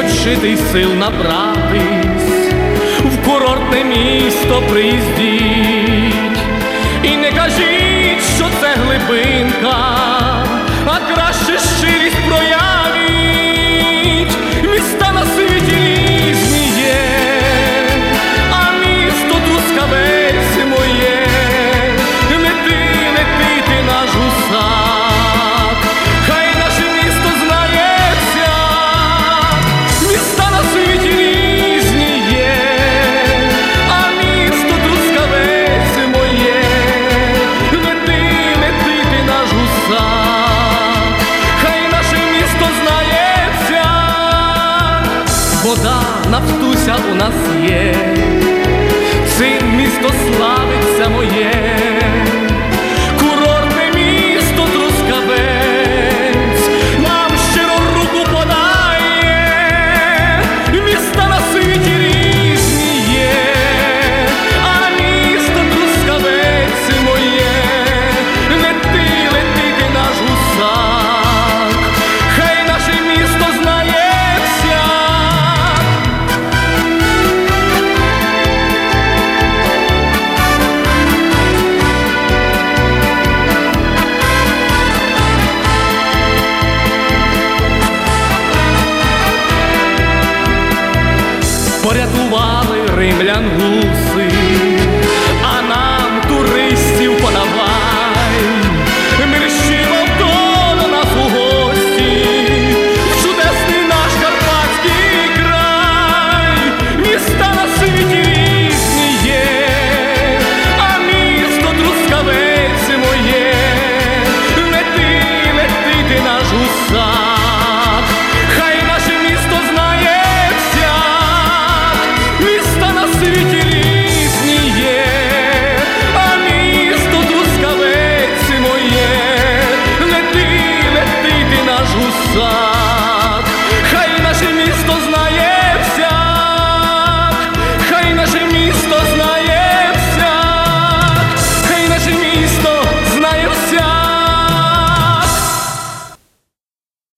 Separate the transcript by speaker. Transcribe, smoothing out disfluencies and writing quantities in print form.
Speaker 1: відпочити й сил набратись, в курортне місто приїздіть. І не кажіть, що це глибинка, а краще щирість проявіть. Міста на світі різні є, а місто Трускавець моє. Лети, лети ти наш гусак, хай наше місто знається. Міста на світі різні є, а місто Трускавець моє. Лети, лети ти наш гусак, хай наше місто знається. Вода, Нафтуся у нас є, цим місто славиться моє. Курортне місто Трускавець нам щиро руку подає. Міста на світі різні є, а місто Трускавець моє. Лети, лети ти наш гусак, хай наше місто знається. Порятували римлян гуси,